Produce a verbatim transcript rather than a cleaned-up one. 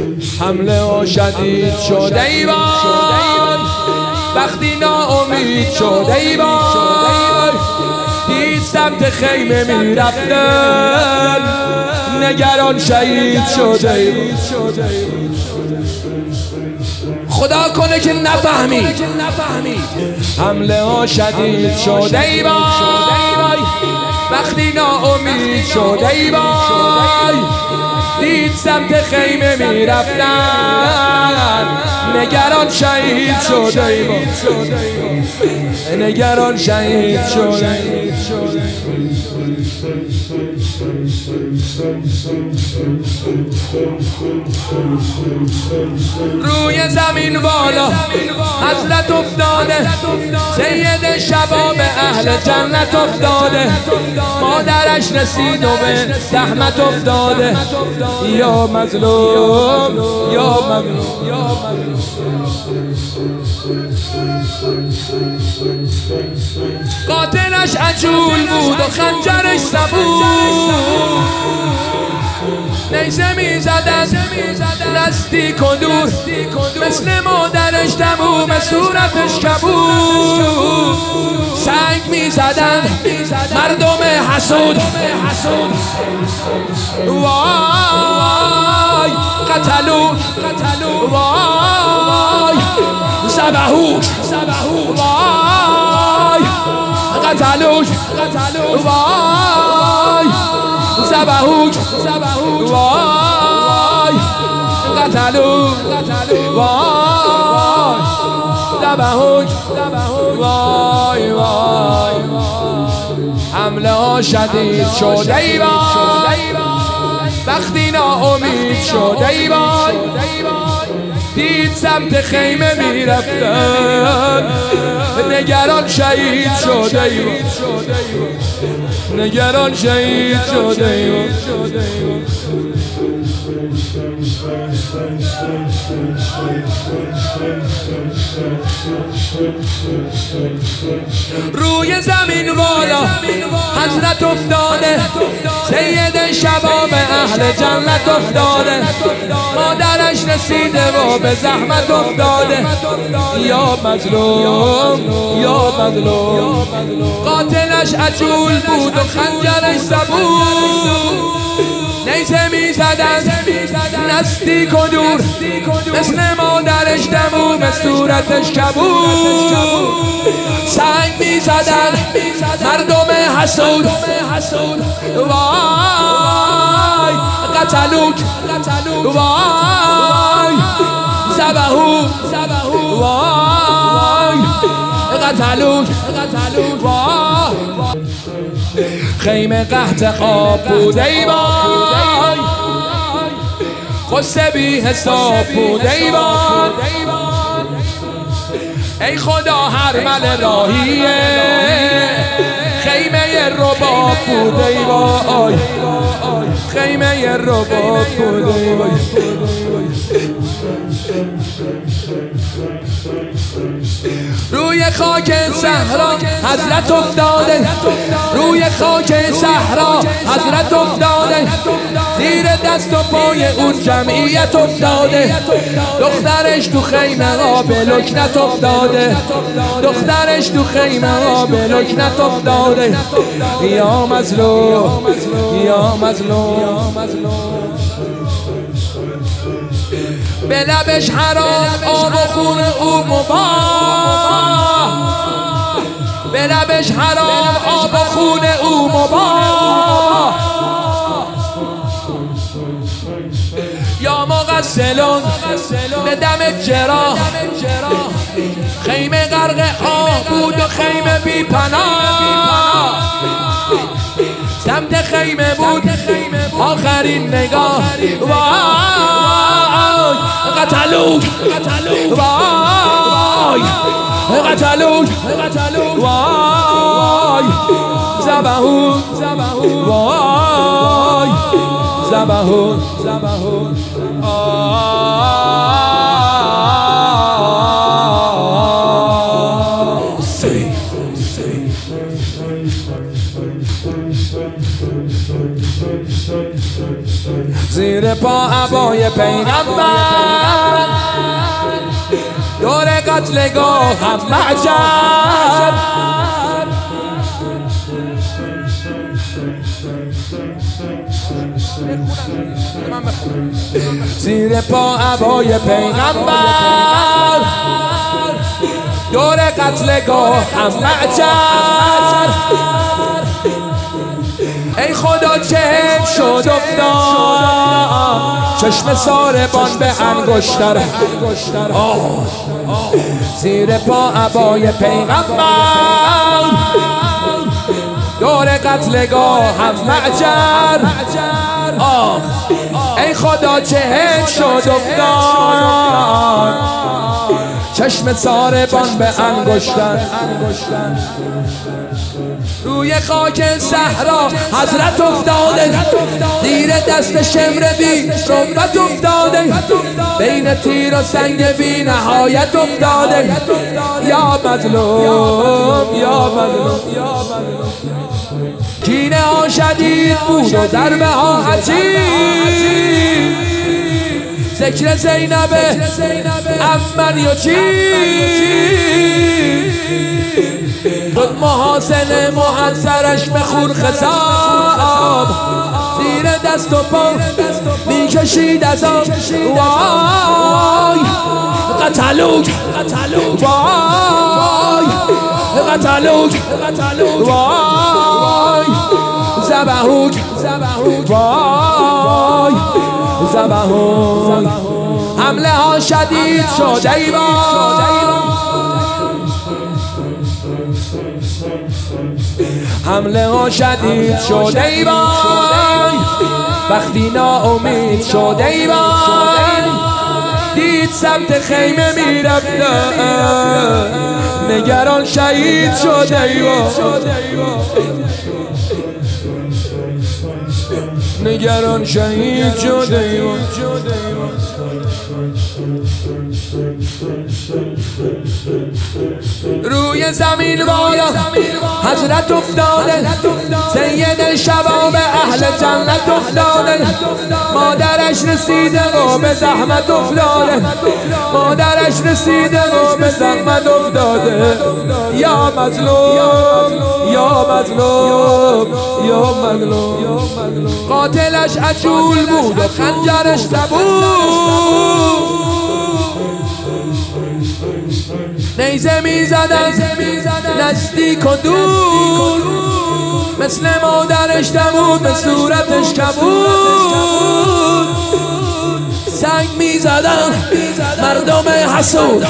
حمله ها شدید شد ای وای، وقتی ناامید شد ای وای، دید سمت خیمه می رفتن، نگران شهید شد ای وای. خدا کنه که نفهمی. حمله ها شدید شد ای وای، وقتی ناامید شد ای وای، دید سمت خیمه می رفتن، نگران شهید شد ای وای، نگران شهید شد ای روی زمین بالا حضرت افتاده، سید شباب اهل جنت افتاده، مادرش رسید و به زحمت افتاده. یا مظلوم یا مظلوم یا مظلوم، قاتلش عجول بود و خنجرش سبود، نیزه می زدن نزدیک و دور، مثل مادرش تموم صورتش کبود، سنگ می زدن مردم حسود. وای قتلو وای ذبحوش، وای قتلوش، وای ذبحوش، وای قتلو، وای ذبحوش، وای وای. حمله ها شدید شد ای وای، وقتی ناامید شد ای وای، دید سمت خیمه می رفتن، نگران شهید شد ای وای، نگران شهید شد ای وای. روی زمین بالا حضرت افتاده، سید شباب اهل جنت افتاده، مادرش رسیده و به زحمت افتاده. یا مظلوم یا مظلوم، قاتلش عجول بود و خنجرش سبود، نیزه می زدن نزدیک و دور، مثل مادرش تموم صورتش کبود، سنگ می زدن مردم حسود. وای قتلوک، وای ذبحوک، وای قتلوک، وای. خیمه قحط خواب بود ای وای، قصه بی حساب بود ای وای، ای خدا هر مل راهیه خیمه رباب بود ای وای، خیمه رباب بود ای وای. روی خاک صحرا حضرت افتاده، روی خاک صحرا حضرت افتاده، زیر دست و پای اون جمعیت افتاده، دخترش تو خیمه ها به لکنت افتاده، دخترش تو خیمه ها به لکنت افتاده. یا مظلوم یا مظلوم، به لبش حرام آب و خون او مباح، به لبش حرام آب و خون او مباح. یا مغسلون به دم جراح، خیمه غرق آب بود و خیمه بی پناه، سمت خیمه بود آخرین نگاه. وای قتلوک، وای قتلوک، وای ذبحوک، وای ذبحوک. زیر پا عبای پیغمبر دور قتلگاه هم معجر زیر پا عبای پیغمبر دور قتلگاه هم معجر ای خدا چه شد افتاد چشم ساربان به انگشتر زیر پا عبای پیغمبر دور قتلگاه هم معجر آه ای خدا چه شد افتاد چشم ساربان به انگشتر روی خاک صحرا حضرت افتاده زیر دست شمر بی ربت افتاده بین تیر و سنگ بی نهایت افتاده یا مظلوم یا مظلوم کینه ها شدید بود و ضربه ها عجیب ذکر زینب امن یا چی خود محاسن محضرش به خون خساب زیر دست و پا میکشید از آب وای قتلوک وای قتلوک وای زبهوک وای زبهوک حمله ها شدید شد ای حمله ها شدید شد ای وای وقتی ناامید شد ای وای دید سمت خیمه میرفتن نگران شهید شد ای وای نگران شهید شد ای وای روی زمین بالا حضرت افتاده سید شباب اهل جنت افتاده مادرش رسیده و به زحمت افتاده مادرش رسیده و به زحمت افتاده یا مظلوم یا مظلوم یا مظلوم قاتلش عجول بود و خنجرش تبود نیزه میزدن نزدیک و دور مثل مادرش تمود به صورتش کبود سنگ میزدن مردم حسود